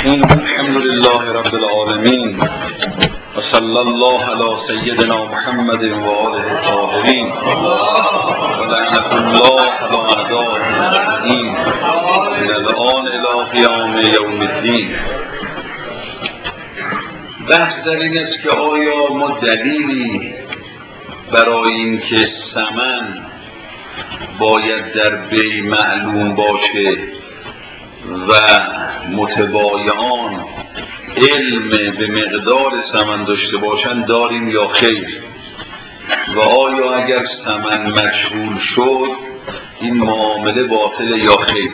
الرحیم. الحمد لله رب العالمین و صلی الله علی سیدنا محمد و آله الطاهرین و لعنت الله علی اعدائهم اجمعین من الآن الی قیام یوم الدین. بحث در این است که آیا ما دلیلی برای اینکه ثمن باید در بی معلوم باشه و متبایعان علم به مقدار ثمن داشته باشند داریم یا خیر؟ و آیا اگر ثمن مجهول شد این معامله باطل یا خیر؟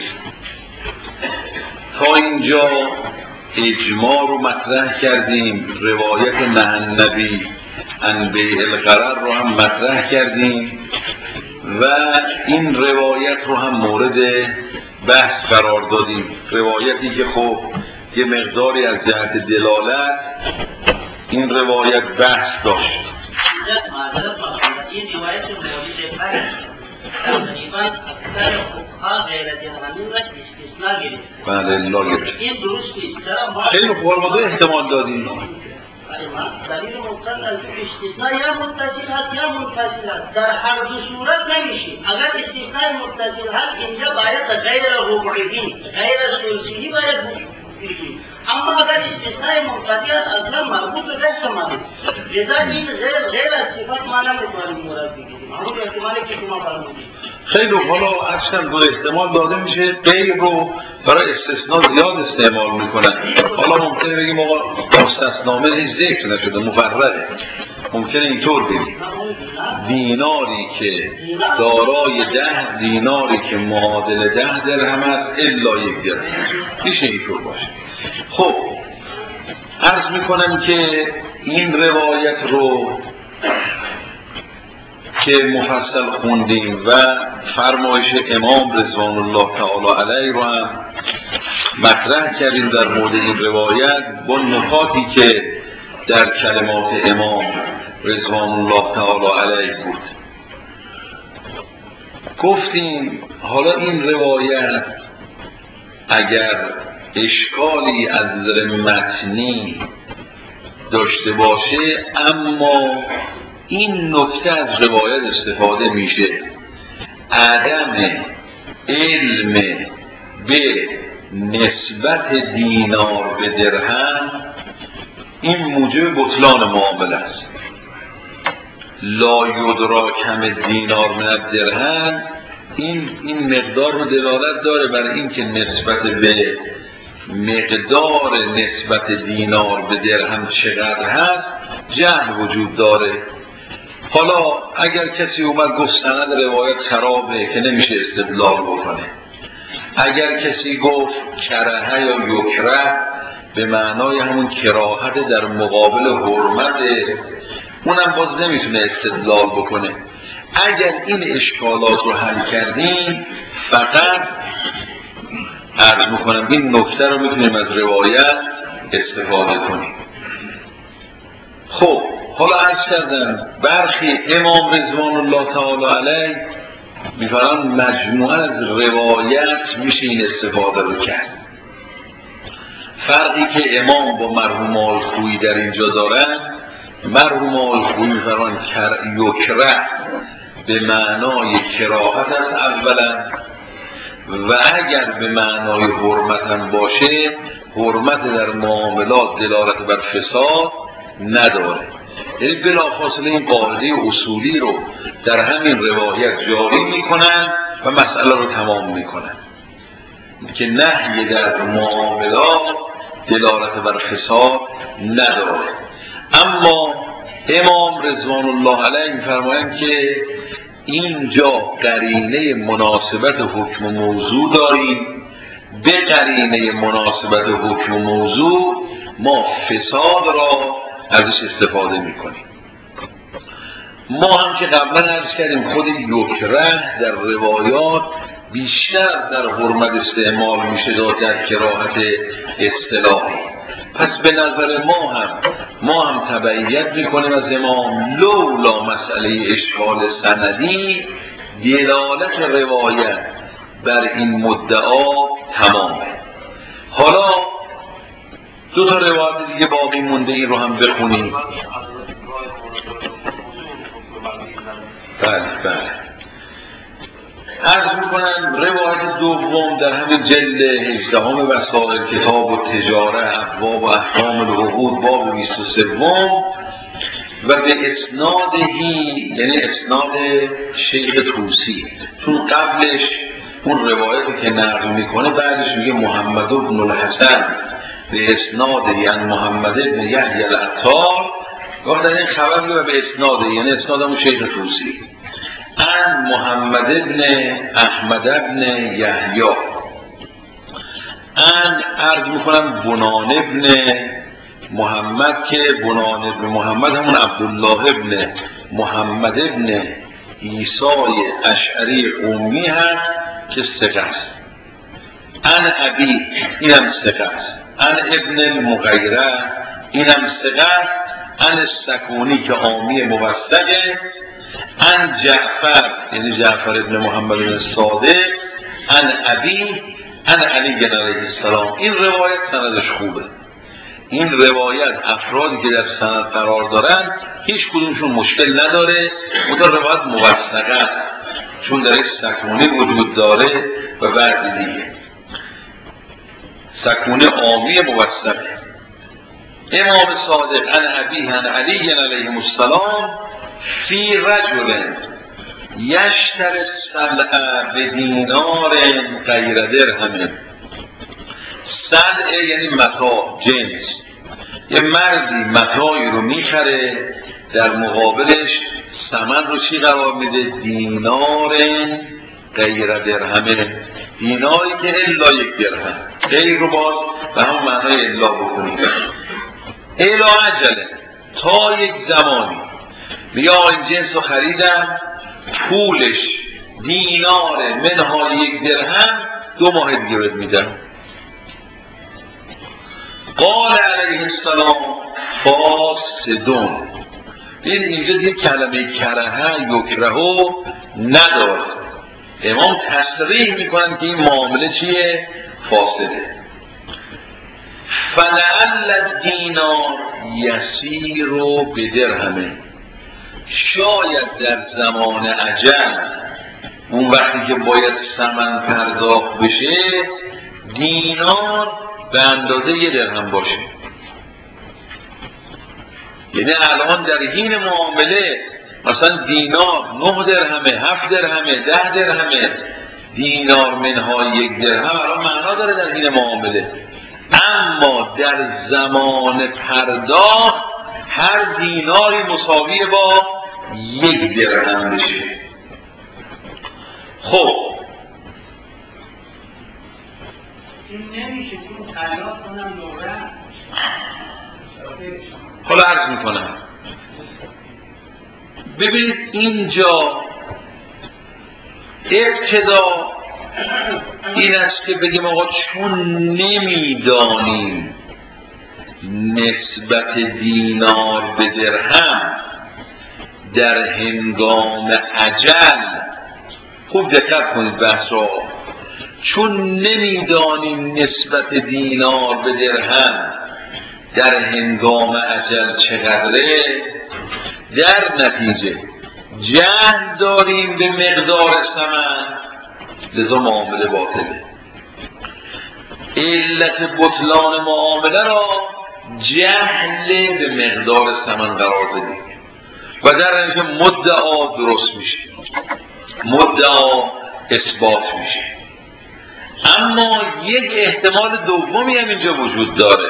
تا اینجا اجماع رو مطرح کردیم، روایت نهی النبی عن بیع الغرر رو هم مطرح کردیم و این روایت رو هم مورد بحث قرار دادیم. روایتی که خب یه مقداری از جهت دلالت این روایت بحث داشت. این روایت مورد بحث تقریبا اکثر فقها غیر درهمی و استثناء گرفت. بله لا گرفت. این درست است. خیلی خوب احتمال دادیم. دلیل مطلق از استثناء یا متصل هست یا منفصل است. در هر دو صورت نمیشه. اگر استثناء متصل هست اینجا باید غیر ربعی، غیر ثلثی باید بگیم. اما اگر استثناء منفصل است اصلا مربوط به ثمن. لذا این غیر از صفت معنی می‌کنیم مراد بگیم. همون احتمالی که شما فرمودید. خیلی حالا اصلا دو احتمال داده میشه، غیر رو برای استثناء زیاد استعمال میکنن. حالا ممکنه بگیم آقا مستثنامه هیچ ذکر نشده، مفرده. ممکنه اینطور بگیم دیناری که دارای 10 دیناری که معادل 10 درهم است الا 1 درهم، میشه اینطور باشه. خب عرض میکنم که این روایت رو که مفصل خوندیم و فرمایش امام رضوان الله تعالی علیه رو هم مطرح کردیم در مورد این روایت با نکاتی که در کلمات امام رضوان الله تعالی علیه بود. گفتیم حالا این روایت اگر اشکالی از نظر متنی داشته باشه، اما این نکته از روایت استفاده میشه، عدم علم به نسبت دینار به درهم این موجب بطلان معامله است. لا یدراکم دینار من الدرهم این مقدار رو دلالت داره برای اینکه نسبت به مقدار نسبت دینار به درهم چقدر هست جهل وجود داره. حالا اگر کسی اومد گفت سند روایت خرابه که نمیشه استدلال بکنه، اگر کسی گفت کرهه یا یکره به معنای همون کراهت در مقابل حرمت، اونم باز نمیتونه استدلال بکنه. اگر این اشکالات رو حل کردیم فقط عرض میکنم این نکته رو میتونیم از روایت استفاده کنیم. خب حالا عرض کردم برخی امام رضوان الله تعالی علیه میفرمان مجموعه از روایت میشه این استفاده رو کرد. فرقی که امام با مرحوم آلخویی در اینجا دارن، مرحوم آلخویی میفرمان یکره به معنای کراهت است اولا، و اگر به معنای حرمت هم باشه حرمت در معاملات دلالت بر فساد نداره. یعنی بلافاصله این قاعده اصولی رو در همین روایت جاری میکنن و مسئله رو تمام میکنن که نهی در معاملات دلالت بر فساد نداره. اما امام رضوان الله علیه میفرمایند که اینجا قرینه مناسبت حکم موضوع داریم، به قرینه مناسبت حکم موضوع ما فساد را ازش استفاده میکنیم. ما هم که قبلا عرض کردیم خود یکره در روایات بیشتر در حرمت استعمال میشه تا در کراهت اصطلاحی. پس به نظر ما هم تبعیت میکنیم از امام، لولا مسئله اشکال سندی دلالت روایت بر این مدعا تمامه. حالا دو تا روایت دیگه باقی مونده، این رو هم بخونیم. بله. عرض میکنم روایت دوم در همین جلد 18 وسائل کتاب و تجاره ابواب و احکام العقود باب 23 و به اسنادهی، یعنی اسناد شیخ طوسی، چون قبلش اون روایتی که نقل میکنه بعدش میگه محمد بن الحسن به اسناد یعنی محمد بن یحیی العطار، گفت این خبر میگه به اسناد یعنی اسناد همون شیخ طوسی، ان محمد بن احمد بن یحیی، ان عرض میکنم بنان بن محمد، که بنان بن محمد همون عبدالله بن محمد بن عیسی اشعری قومی هست که ثقه است. ان ابی اینم ثقه است. ان ابن المغیره اینم ثقه است. ان سکونی که عامی موثقه. ان جعفر یعنی جعفر ابن محمد بن صادق. ان ابی ان علی علیه السلام. این روایت سندش خوبه. این روایت افرادی که در سند قرار دارن هیچ کدومشون مشکل نداره، اون روایت موثقه است چون در یک سکونه وجود داره و بعد دیگه سکونه عامی موثقه. امام صادق ان ابی ان علی علیه السلام فی رجل یشتر السلع بدینار غیر درهم. سلع یعنی متاع، جنس. یه مردی متاعی رو میخره، در مقابلش ثمن رو چی قرار میده؟ دینار غیر درهمه، دیناری که الا یک درهم. غیر رو باز به همون معنای الا بکنید. الا عجله، تا یک زمانی بیا این جنس رو خریدم، پولش دینار منهای یک درهم، 2 ماه دیگه بهت میدم. قال علیه السلام فاسدون. این اینجا دیگه کلمه کرهه یکرهو نداره، امام تصریح میکنن که این معامله چیه؟ فاسده. فلعل الدینار یسیر به درهمه. شاید در زمان عجل، اون وقتی که باید ثمن پرداخت بشه، دینار به اندازه 1 درهم باشه. یعنی الان در حین معامله مثلا دینار 9 درهمه، 7 درهمه، 10 درهمه، دینار منهای 1 درهم الان معنا داره در حین معامله. اما در زمان پرداخت هر دیناری مساوی با 1 درهم بشه. خب این نمیشه که خلاص کنم دوره. حالا عرض میکنم ببینید اینجا ابتدا این است که بگیم آقا چون نمیدانیم نسبت دینار به درهم در هنگام عجل، خوب دقت کنید بحث را، چون نمیدانیم نسبت دینار به درهم در هنگام عجل چقدره، در نتیجه جهل داریم به مقدار ثمن، لذا معامله باطله. علت بطلان معامله را جهل به مقدار ثمن قرار بدیم و در اینکه مدعا درست میشه، مدعا اثبات میشه. اما یک احتمال دومی هم اینجا وجود داره.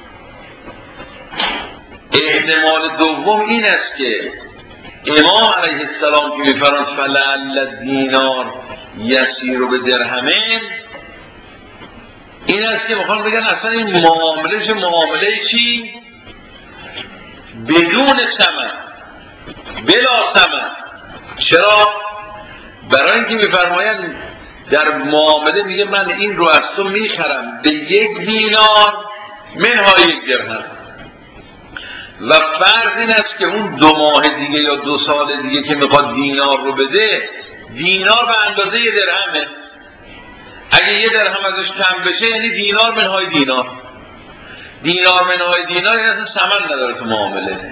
احتمال دوم این است که امام علیه السلام که میفرماید فلعل الدینار یسیر به درهمه، این است که میخوان بگن اصلا این معامله چی؟ بدون ثمن، بلا ثمن. چرا؟ برای اینکه میفرمایند در معامله میگه من این رو از تو میخرم به 1 دینار منهای 1 درهم و فرض این است که اون 2 ماه دیگه یا 2 سال دیگه که میخواد دینار رو بده، دینار به اندازه 1 درهمه. اگه 1 درهم ازش کم بشه یعنی دینار منهای دینار. دینار منهای دینار یعنی ثمن نداره تو معامله.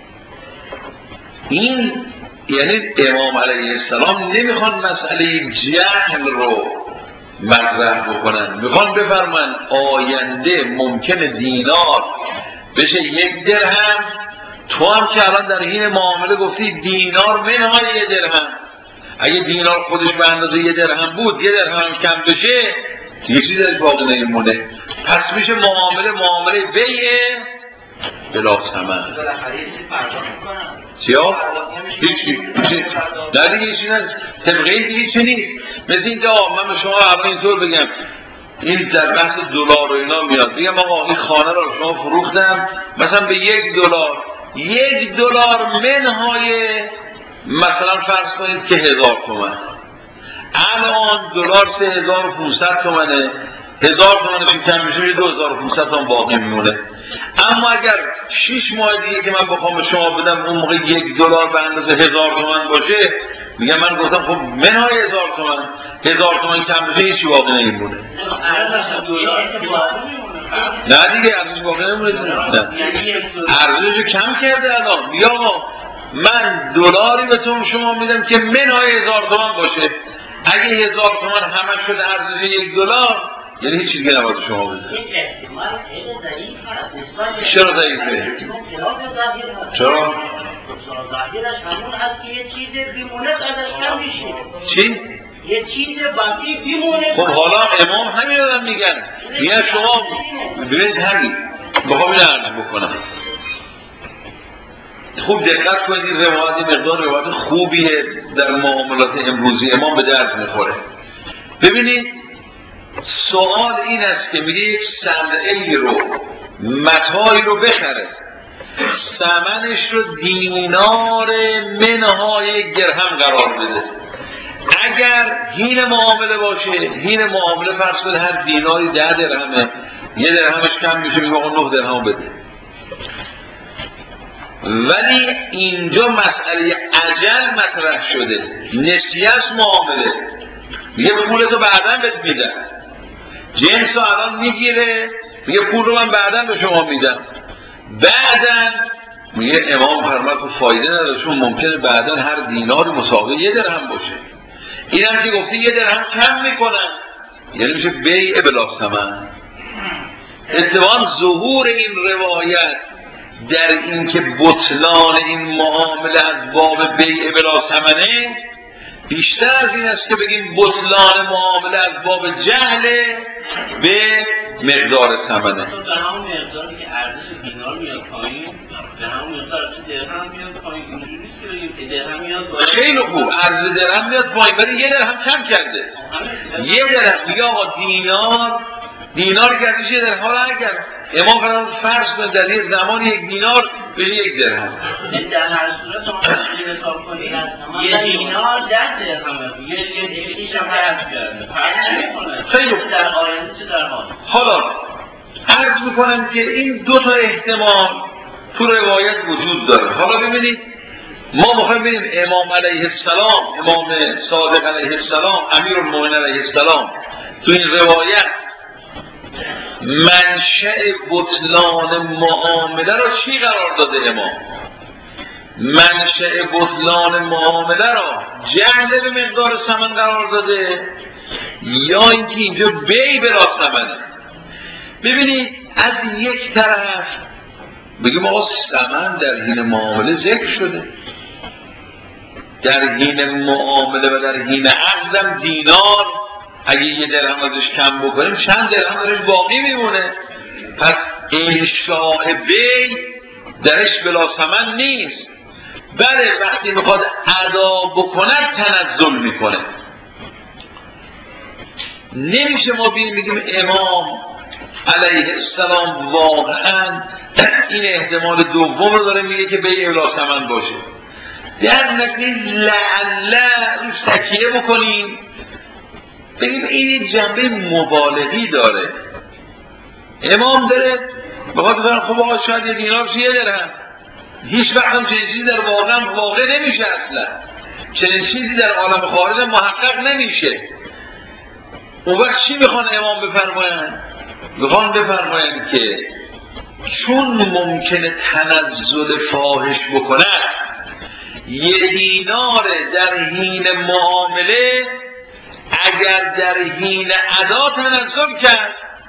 این یعنی امام علیه السلام نمیخوان مسئله جهل رو مطرح بکنن، میخوان بفرمایند آینده ممکنه دینار بشه 1 درهم، تو هم که الان در این معامله گفتی دینار منهای 1 درهم، اگه دینار خودش به اندازه 1 درهم بود 1 درهم کم بشه یه چیزی از باقی نمیمونه، پس میشه معامله بیع بلا ثمن. چیا؟ هیچی نه دیگه هیچی نه، طبقه این دیگه چی نیست. مثل اینجا من به شما اول اینطور بگم، این در بحث دلار و اینا میاد، بگم آقا این خانه رو شما فروختم مثلا به $1 منهای مثلا فرض کنید که 1000 تومان، الان دلار 3500 تومنه، 1000 تومنش کم میشه 2500 تومان باقی میمونه. اما اگر 6 ماه دیگه که من بخوام به شما بدم اون موقع $1 به اندازه 1000 تومان باشه، میگم من گفتم خب منهای 1000 تومان، 1000 تومان کم بشه هیچی باقی نمیمونه. نه دیگه ارزش باقی نمیمونه، ارزشو کم کرده الان. بیا آقا من دلاری به شما میدم که منهای 1000 تومان باشه، اگه 1000 تومان همش شده ارزش $1 یعنی هیچ چیزی نباید شما بده. این احتمال خیلی ضعیف هست. چرا ضعیفه؟ چرا؟ ظاهرش همون هست که یه چیز بیمونه ازش کم میشه. چی؟ یه چیز باقی بیمونه. خب حالا امام همین رو میگن شما ببینید همین بخوام این عرض بکنم خوب دقت کنید، این روایت مقدار روایت خوبیه در معاملات امروزی امام به درد میخوره. ببینید سوال این است که میگه یک صنعه‌ای رو متاعی رو بخره، ثمنش رو دینار منهای 1 درهم قرار بده. اگر هین معامله باشه، هین معامله فرض کنید هر دیناری 10 درهمه، 1 درهمش کم میشه میگه آقا 9 درهم بده. ولی اینجا مسئله اجل مطرح شده، نسیه معامله، میگه پولتو بعداً بهت میدم، جنس رو الان میگیره میگه پول رو من بعداً به شما میدم، بعداً میگه امام فرمود که فایده نداره چون ممکنه بعداً هر دیناری مساوی 1 درهم باشه. این هم که گفتی 1 درهم کم میکنن یعنی میشه بیع بلا ثمن. اتفاقاً ظهور این روایت در این که بطلان این معامله از باب بیع بلا ثمنه بیشتر از این است که بگیم بطلان معامله از باب جهل به مقدار ثمنه. به همون مقداری که ارزش دینار میاد پایین، به همون مقدار ارزش درهم میاد پایین. اینجوری نیست که بگیم که درهم میاد بالا. خیلی خوب، ارزش درهم میاد پایین ولی 1 درهم کم کرده. 1 درهم یا آقا دینار که ارزش 1 درهم، حالا اگر امام فرض کنید در یه زمان 1 دینار به 1 درهم، در هر صورت شما حساب کنید 1 دینار 10 درهم، یه چیزی هم فرض کرده. خیلی خوب. در آینده چه در حال؟ حالا عرض میکنم که این 2 تا احتمال تو روایت وجود داره. حالا ببینید ما میخوایم ببینیم امام علیه السلام، امام صادق علیه السلام، امیرالمومنین علیه السلام تو این روایت منشأ بطلان معامله را چی قرار داده؟ امام منشأ بطلان معامله را جهل به مقدار ثمن قرار داده یا اینکه اینجا بیع بلا ثمنه؟ ببینید از یک طرف بگیم آقا ثمن در حین معامله ذکر شده، در حین معامله و در حین عقدم دینار اگه 1 درهم ازش کم بکنیم چند درهم درش باقی میمونه، پس انشاء بیع درش بلا ثمن نیست. بله وقتی میخواد ادا بکنه تنزل میکنه. نمیشه ما بگیم امام علیه السلام واقعا این احتمال دوم رو داره میگه که بیع بلا ثمن باشه، در نتیجه لعله روش تکیه بکنیم بگیم این جنبه مبالغی داره. امام داره بخواد بگم خب آقا شاید 1 دینار شه 1 درهم، هیچ وقت هم چنین چیزی در واقع نمیشه، اصلا چنین چیزی در عالم خارج محقق نمیشه. اون وقت چی میخوان امام بفرمایند؟ میخوان بفرمایند که چون ممکنه تنزل فاحش بکنه، 1 دینار در حین معامله اگر در حین ادا تنزل کرد،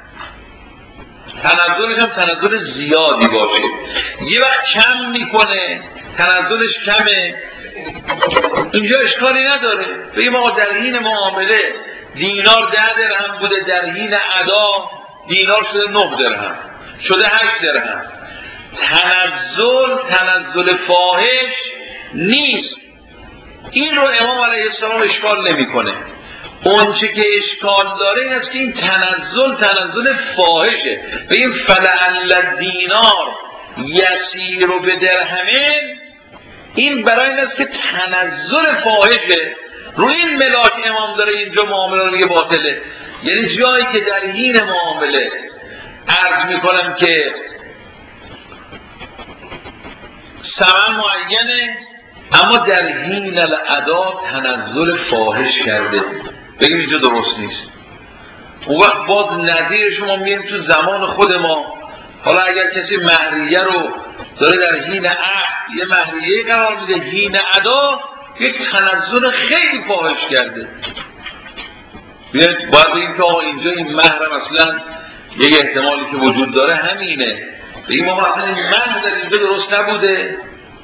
تنزلش هم تنزل زیادی باشه، یه وقت کم میکنه، تنزلش کمه، اینجا اشکالی نداره. بگیم آقا در حین معامله دینار 10 درهم بوده، در حین ادا دینار شده 9 درهم، شده 8 درهم. تنزل فاحش نیست. این رو امام علیه السلام اشکال نمیکنه. اون چه که اشکال داره این است که این تنزل فاحشه. بگیم فلعل الدینار یسیر به درهمین، این برای این است که تنزل فاحشه. روی این ملاک امام داره اینجا معامله رو میگه باطله. یعنی جایی که در حین معامله عرض میکنم که ثمن معینه اما در حین الادا تنزل فاحش کرده، بگیم اینجا درست نیست. اون وقت باز نظیر شما میگیم تو زمان خود ما، حالا اگر کسی مهریه رو داره در حین عقد یه مهریه قرار میده، حین ادا یک تنزل خیلی فاحش کرده، باید بگیم که آقا اینجا این مهر اصلا یک احتمالی که وجود داره همینه، بگیم ما اصلا این مهر در اینجا درست نبوده.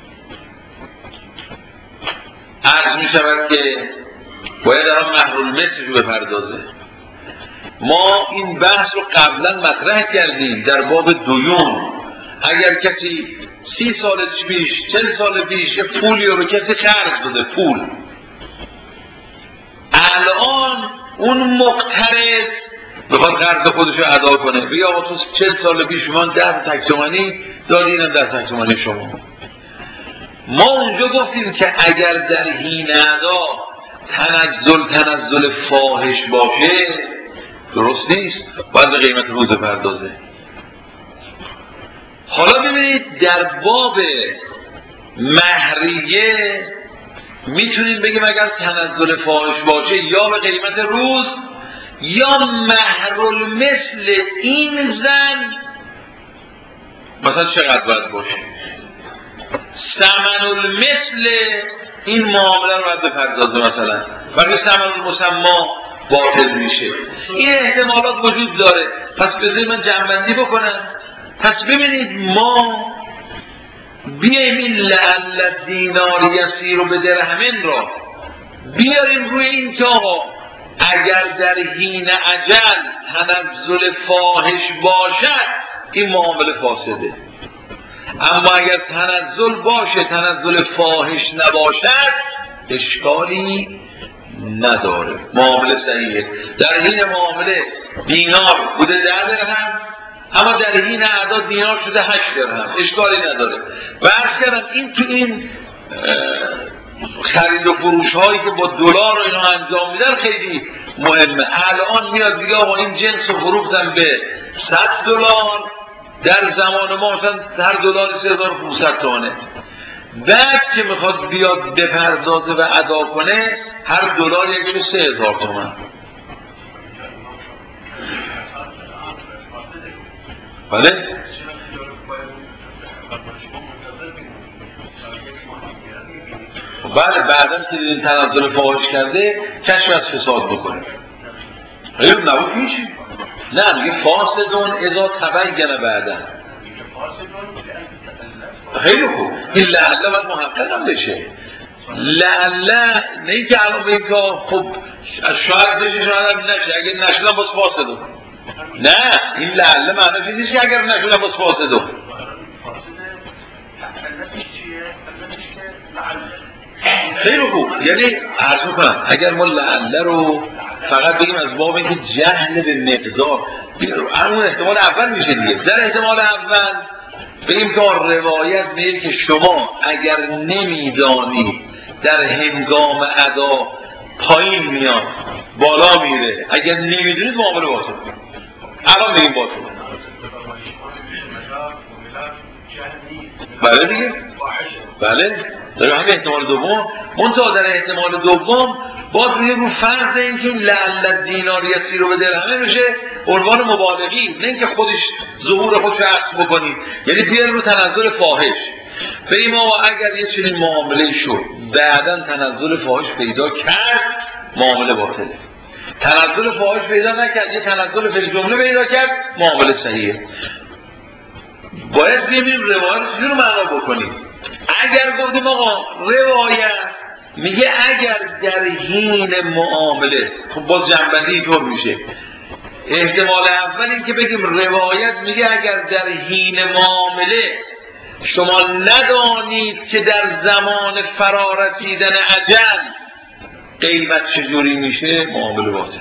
عرض می شود که باید در آن مهر المثل رو بپردازه. ما این بحث رو قبلا مطرح کردیم در باب دیون. اگر کسی 30 سال پیش 40 سال پیش یه پولی رو به کسی قرض داده، پول، الان اون مقترض بخواد قرض خودش رو ادا کنه، بگه آقا تو 40 سال پیش من 10 تک تومانی دادی، اینم 10 تک تومانی شما. ما اونجا گفتیم که اگر در حین ادا تنزل فاحش باشه درست نیست، باید به قیمت روز پردازه. حالا ببینید در باب مهریه میتونیم بگیم اگر تنزل فاحش باشه یا به قیمت روز یا مهر المثل این زن مثلا چقدر باید باشه، ثمن المثل این معامله رو باید بپردازه مثلا، وقتی ثمن المسما باطل میشه. این احتمالات وجود داره. پس بذارید من جمع‌بندی بکنم. پس ببینید ما بیاییم این لعل الدینار یسیر به درهمین را بیاریم روی این که آقا اگر در حین اجل تنزل فاحش باشد این معامله فاسده، اما اگر تنزل باشه تنزل فاحش نباشد اشکالی نداره، معامله صحیحه. در حین معامله دینار بوده 10 درهم اما در حین ادا دینار شده 8 درهم، اشکالی نداره. و عرض کردم این تو این خرید و فروش هایی که با دلار و اینا انجام میدن خیلی مهمه. الان میاد دیگه آقا این جنس رو فروختن به $100، در زمان ما مثلا هر دلار 3500 تومانه. بعد که میخواد بیاد بپردازه و ادا کنه هر دلار یکی 3000 تومان. بله؟ بله بعدا که این تنزل فاحش کرده کشف از فساد بکنه. خیلی نبود میشه؟ نه میگه فاسدون اذا تبین بعدا. خیلی خوب. این لعله باید محقق هم بشه. لعله نه این که الان بگیم که خب شاید بشه شاید نشه، اگر نشدن باز فاسدون. نه این لعله معنیش نیست که اگر نشدن باز فاسدون. خیلی خوب. یعنی عرض میکنم اگر ما لعله رو فقط بگیم از باب اینکه جهل به مقدار، اون احتمال اول میشه دیگه. در احتمال اول بگیم که روایت میگه که شما اگر نمیدانید در هنگام ادا پایین میاد بالا میره، اگر نمیدونید معامله باطل. الان میگیم باطل. بله دیگه، بله داره همین احتمال دوم. منتها در احتمال دوم باز میگه رو فرض اینکه این لعل دینار یسی رو به درهمه میشه عنوان مبالغی، نه اینکه خودش ظهور خودش رو عکس بکنید، یعنی بیان رو تنزل فاحش. به ما اگر یه چنین معامله شد بعداً تنزل فاحش پیدا کرد، معامله باطله. تنزل فاحش پیدا نکرد، یه تنزل فی الجمله پیدا کرد، معامله صحیحه. باید ببینیم روایت چجور معنا بکنیم. اگر گفتیم آقا روایت میگه اگر در حین معامله، خب باز جنبندی اینطور میشه. احتمال اول این که بگیم روایت میگه اگر در حین معامله شما ندانید که در زمان فرا رسیدن اجل قیمت چجوری میشه، معامله باطله.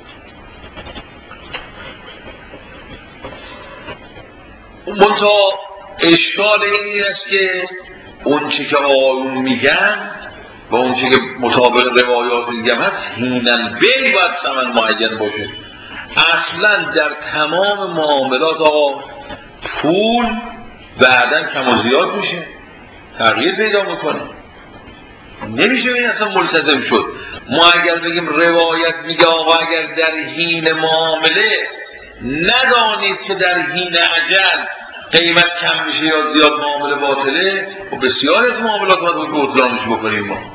منتها اشکال این است که اون چی که آیون میگن و اون چی که مطابق روایات دیگه هست حیناً بی باید ثمن معین باشه. اصلا در تمام معاملات آقا پول بعداً کم و زیاد میشه، تغییر پیدا میکنه، نمیشه این اصلا ملتزم شد. ما اگر بگیم روایت میگه آقا اگر در حین معامله ندانید که در حین اجل قیمت کم میشه یا زیاد، معامله باطله، و بسیار از معاملات باید بطلانش بکنیم ما.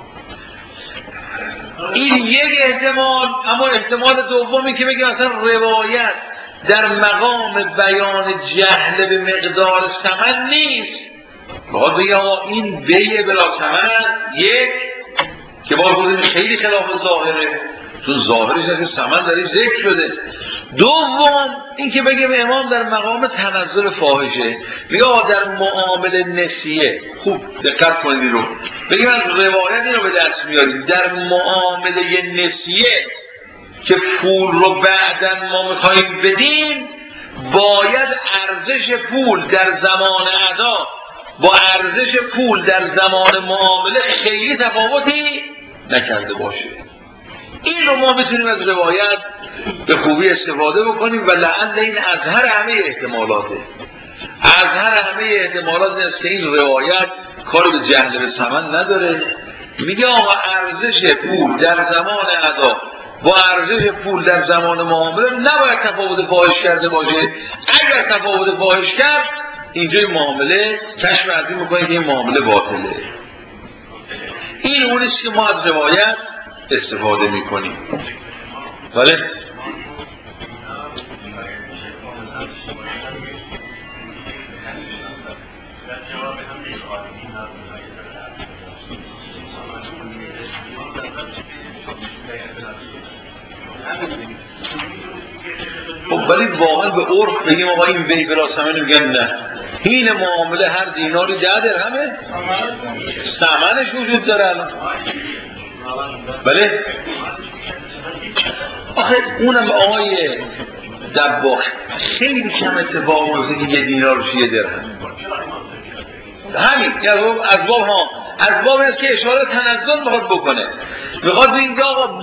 این یک احتمال. اما احتمال دومی که بگیم اصلا روایت در مقام بیان جهل به مقدار ثمن نیست، باید بگیم آقا این بیع بلا ثمن، یک که باید بودیم خیلی خلاف ظاهره، چون ظاهرش از ثمن داری ذکر شده. دوم این که بگیم امام در مقام تنزل فاحشه، یا در معامله نسیه. خوب دقت کنید رو بگیم از روایت این رو به دست میاریم. در معامله نسیه که پول رو بعداً ما میخواییم بدیم، باید ارزش پول در زمان ادا با ارزش پول در زمان معامله خیلی تفاوتی نکرده باشه. این رو ما میتونیم از روایت به خوبی استفاده بکنیم و لعل این اظهر همه احتمالاته. اظهر همه احتمالات این است که این روایت کار به جهل به ثمن نداره. میگه آقا ارزش پول در زمان ادا با ارزش پول در زمان معامله نباید تفاوت فاحش کرده باشه. اگر تفاوت فاحش کرد، اینجا این معامله کشف عظیم میکنه که این معامله باطله. این اونیست که ما از روایت استفاده میکنیم. بله؟ ولی واقعا به عرف بگیم آقا این بیع بلا ثمن، میگن نه، حین معامله هر دیناری 10 درهمه، ثمنش وجود داره الان. بله؟ آخه اونم آقای دباغ خیلی کم اتفاق میفته که 1 دینار روش 1 درهم. همین از باب است که اشاره تنزل میخواد بکنه. میخواد بگه آقا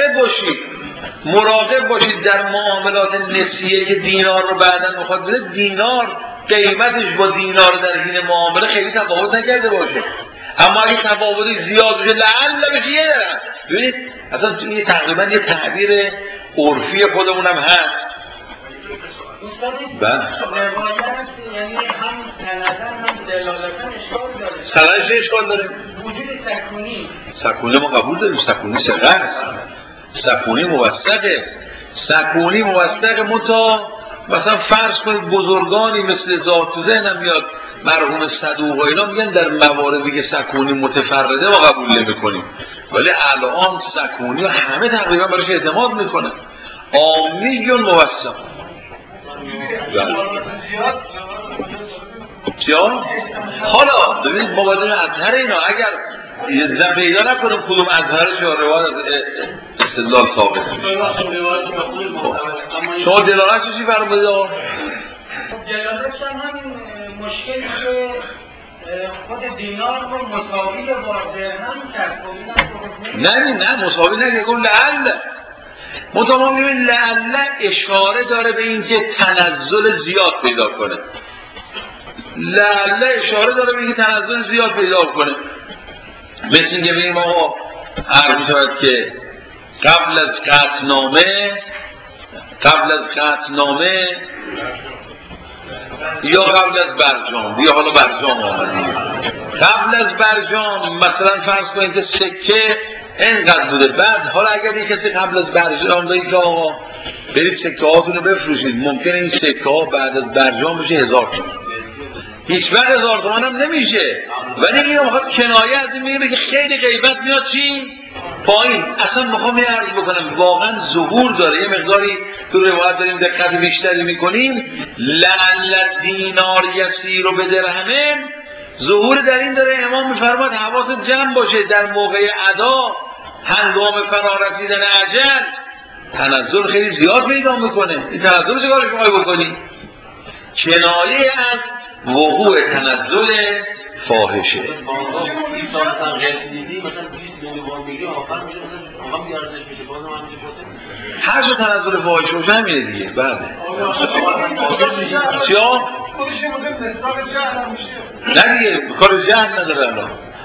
مراقب باشید در معاملات نسیه که دینار رو بعداً میخواد بده، دینار قیمتش با دینار در حین معامله خیلی تفاوت نکرده باشه. اما اگه تفاوتی زیاد بشه لعل بشه 1 درهم. ببینید اصلا این تقریبا یه تعبیر عرفی خودمونم هست. بله. یعنی هم سندن هم دلالتن اشکال داره. سندش اشکال داره. وجود سکونی ما قبول داریم. سکونی چقدر؟ سکونی موثقه متا مثلا فرض کنید بزرگانی مثل ذات تو ذهنم میاد مرحوم صدوق و اینا میگن در مواردی که سکونی متفرده ما قبول نمی‌کنیم، ولی الان سکونی همه تقریبا براش اعتماد میکنن. آمیون موثق. چیا؟ حالا ببینید ما باید اظهر اینا اگر یه پیدا نکنیم کدوم اظهرش یا روایت استدلال ثابت شما دلالت چیزی فرمودید آقا؟ دلالتش هم مشکلی که خود دینار رو مساوی با درهم کرد. نه مساوی نگه کن لعل مطمئن میبین لعل اشاره داره به این که تنزل زیاد پیدا کنه. لعله اشاره داره به اینکه تنزل زیاد پیدا کنه. مثل اینکه بگیم آقا عرض می‌شود که قبل از قطعنامه یا قبل از برجام، یا حالا برجام آمدید، قبل از برجام مثلا فرض کنید که سکه اینقدر بوده، بعد حالا اگر یک کسی قبل از برجام بگید که آقا برید سکه هاتون رو بفروشید، ممکنه این سکه ها بعد از برجام بشه 1000 تومان، هیچ وقت 1000 تومان هم نمیشه. ولی این رو میخواد کنایه از این میگه که خیلی غیبت میاد چی؟ پایین. اصلا میخوام یه عرض بکنم واقعا ظهور داره، یه مقداری تو روایت داریم دقت بیشتری میکنیم، لعل دینار یسیر رو به درهمه، ظهور در این داره. امام میفرماد حواست جمع باشه در موقع ادا، هنگام فرارسیدن اجل تنزل خیلی زیاد پیدا میکنه. این تنزل چه کارش میخوای بکنی؟ کنایه از وقوع تنزل فاحشه. هر جا تنزل فاحشه باشه همینه دیگه. بله چیا؟ نه دیگه کار جهل نداره الان.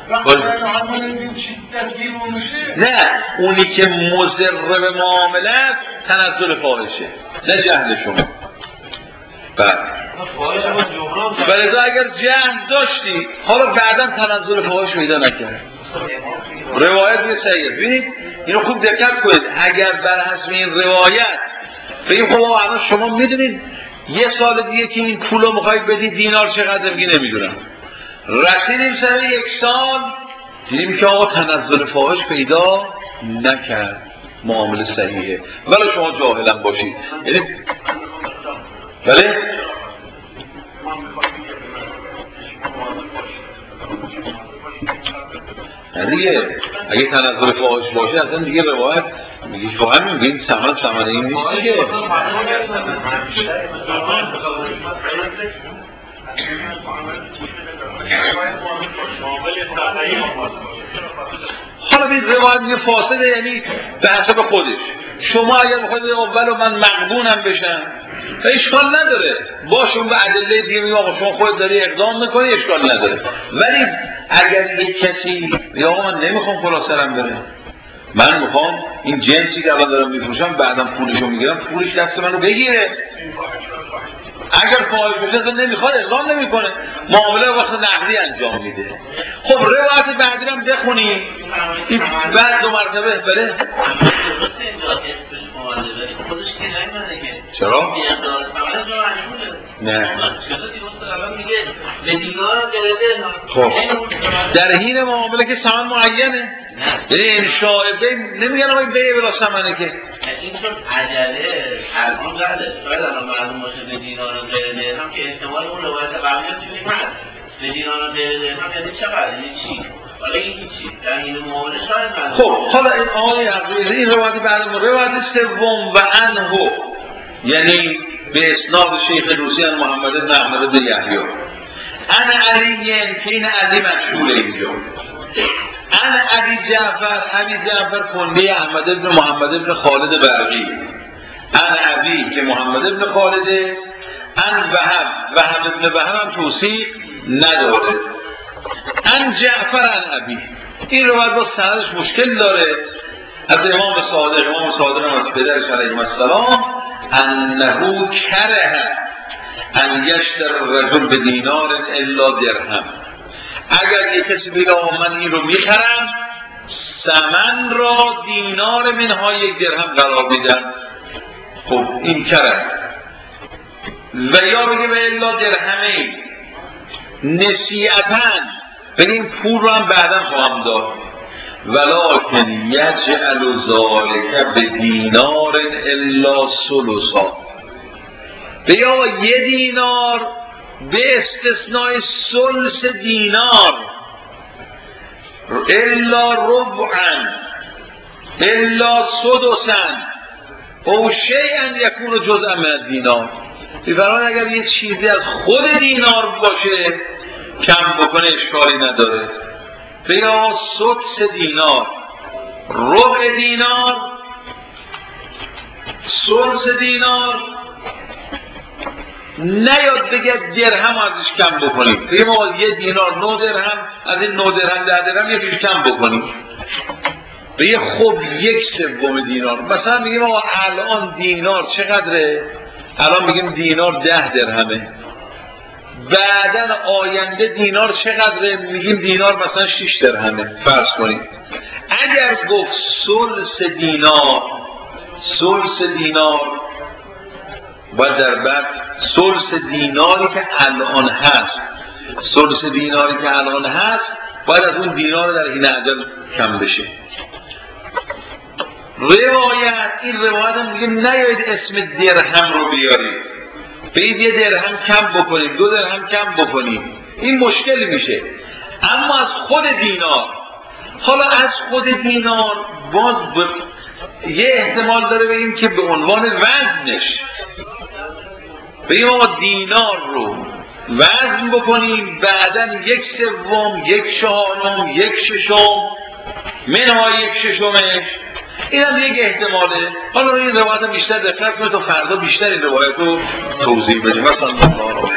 نه اونی که مضر به معامله است تنزل فاحشه، نه جهل شما. بله تو اگر جهل داشتی حالا بعدا تنزل فاحش پیدا نکرد. روایت یه صحیح. ببینید اینو خوب دقت کنید. اگر بر حسب این روایت بگیم خب الان شما میدونید یه سال دیگه که این پولو میخواید بدید دینار چقدر، میگی نمیدونم. رسیدیم سر 1 سال دیدیم که آقا تنزل فاحش پیدا نکرد، معامله صحیحه، ولی شما جاهلم باشید. یعنی بله دیگه اگه تنزل فاحش باشه اصلا دیگه روایت میگه شو همین بگید ثمنه این نیست دیگه. حالا این روایت یه فاسده، یعنی به حسب خودش. شما اگر بخواید اول و من مغبونم بشم اشکال نداره، باشه اون به ادله دیگه میگه آقا شما خودت داری اقدام میکنی اشکال نداره. ولی اگر یک کسی یا آقا من نمیخوام کلا سرم بره، من میخوام این جنسی که الان دارم میفروشم بعدم پولشو میگیرم، پولش دست منو بگیره. اگر فاحش بشه اصلا نمیخواد اقدام نمیکنه، معامله وقت نقدی انجام میده. خب روایت بعدی هم بخونیم این بعد 2 مرتبه. بله چرا؟ نه خب در حین معامله که ثمن معینه، یعنی انشاء بین نمیگن آقای بیع بلا ثمنه که این چون عجله الان بله شاید الان معلوم باشه به دینار و غیر درهم که احتمال اون روایت قبلی چیزی هست به دینار و غیر درهم یعنی چقدر یعنی چی؟ حالا این چی؟ در این معامله شاید معلوم. خب حالا این آقای عقیده این روایت بعد روایت سوم و عنه، یعنی به اسناد شیخ روسی ان محمد بن احمد بن یحیی ان علی که این علی مشهوره اینجا، ان ابی جعفر کنده احمد بن محمد بن خالد برقی، ان ابی که محمد بن خالد، ان وهب بن وهب هم توصیق نداره، ان جعفر ان ابی. این روایت با سندش مشکل داره. از امام صادق هم از پدرش علیه السلام انه کره ان یشتر الرجل بدینار الا درهم. اگر یک کسی بگه من این رو میخرم ثمن را دینار منها 1 درهم قرار میدم، خب این کره. و یا بگه به الا درهمه نصیحتاً بگه این پول رو هم بعدا خواهم داد، ولکن یجعل ذالک بدینار الا ثلثا. بیا 1 دینار به استثناء ثلث دینار، الا ربعا الا سدسا او شیئا یکون جزءا من الدینار. ببران اگر یه چیزی از خود دینار باشه کم بکنه اشکالی نداره. بیا سدس دینار، ربع دینار، ثلث دینار نیاد بگه درهم ازش کم بکنیم، بگیم ما 1 دینار 9 درهم، از این 9 درهم 10 درهم یکیش کم بکنیم. بگه خب 1/3 دینار، مثلا میگیم آقا الان دینار چقدره؟ الان میگیم دینار 10 درهمه. بعدن آینده دینار چقدره؟ میگیم دینار مثلا 6 درهمه فرض کنیم. اگر گفت ثلث دینار باید در بعد ثلث دیناری که الان هست باید از اون دینار در این عدد کم بشه. این روایت هم میگه نیایید اسم درهم رو بیارید، بگید 1 درهم کم بکنیم، 2 درهم کم بکنیم، این مشکل میشه. اما از خود دینار باز یه احتمال داره بگیم که به عنوان وزنش بگیم آقا دینار رو وزن بکنیم، بعدن 1/3 1/4 1/6 منهای 1/6، این هم یک احتماله. حالا این روایت هم بیشتر دقت کنید تا فردا بیشتر این روایت رو توضیح بدیم.